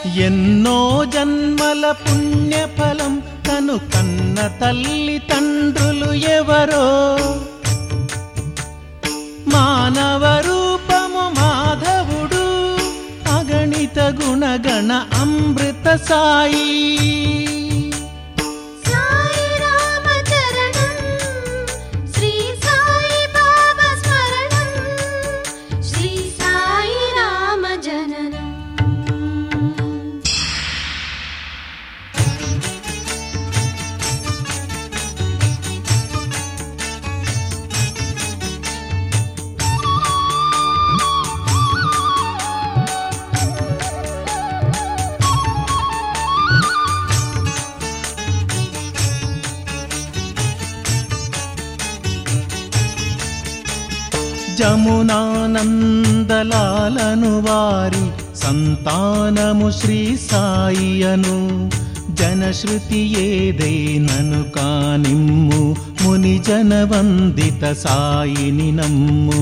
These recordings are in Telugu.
ఎన్నో జన్మల పుణ్యఫలం తను కన్న తల్లి తండ్రులు ఎవరో మానవ రూపము మాధవుడు అగణిత గుణగణ అమృత సాయి జమునానందలాలను వారి సంతానము శ్రీ సాయియను జనశ్రుతి ఏదైనను కానిమ్ము ముని జనవందిత సాయిని నమ్ము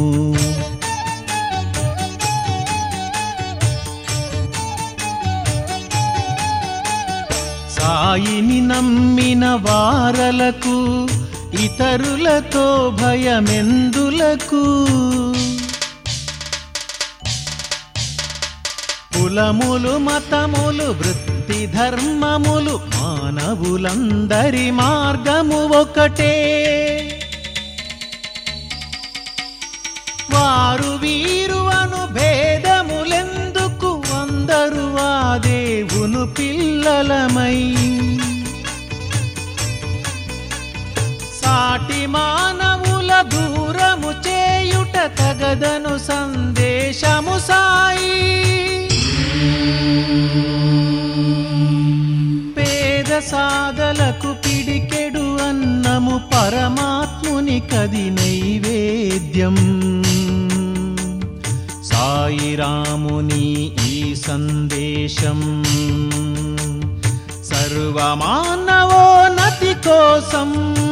సాయిని నమ్మిన వారలకు ఇతరులతో భయమెందులకు కులములు మతములు వృత్తి ధర్మములు మానవులందరి మార్గము ఒకటే వారు వీరు అను భేదములెందుకు అందరూ ఆ దేవును పిల్లలమై సాటి మానవుల దూరము చేయుట తగదను సందేశము సాయి పేద సాదలకు పిడికెడు అన్నము పరమాత్ముని కది నైవేద్యం సాయి రాముని ఈ సందేశం సర్వమానవోన్నతి కోసం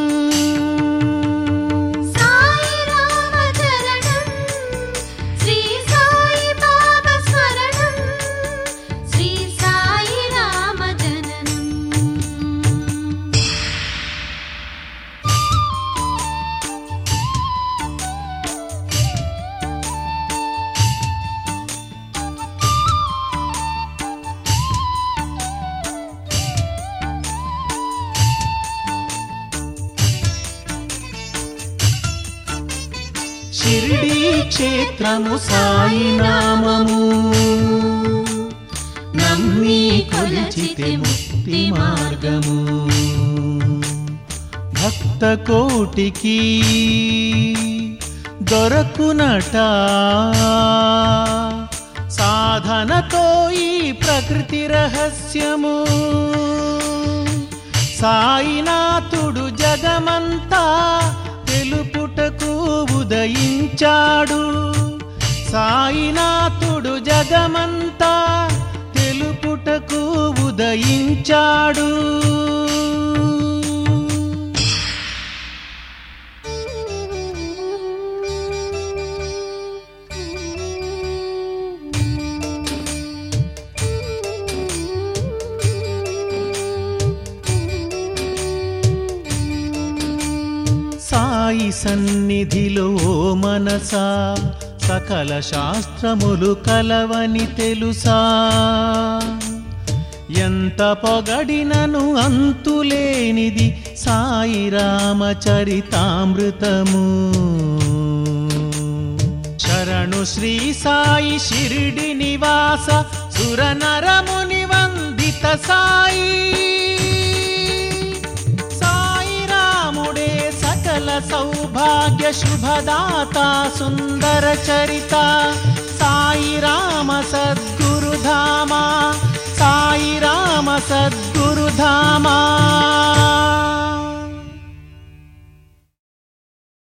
షిరిడీ క్షేత్రము సాయి నామము నమ్మి కొలిచితే ముక్తి మార్గము భక్త కోటికి దొరకునట సాధనతో ఈ ప్రకృతి రహస్యము సాయినాథుడు జగమంతా తెలుపుటకు ఉదయించాడు సాయినాథుడు జగమంతా తెలుపుటకు ఉదయించాడు సాయి సన్నిధిలో మనసా సకల శాస్త్రములు కలవని తెలుసా ఎంత పొగడినను అంతులేనిది సాయి రామచరితామృతము శరణు శ్రీ సాయి షిరిడి నివాస సురనరముని వందిత సాయి సౌభాగ్య శుభదాత సుందర చరిత సాయి రామ సద్గురుధామ సాయి రామ సద్గురుధామ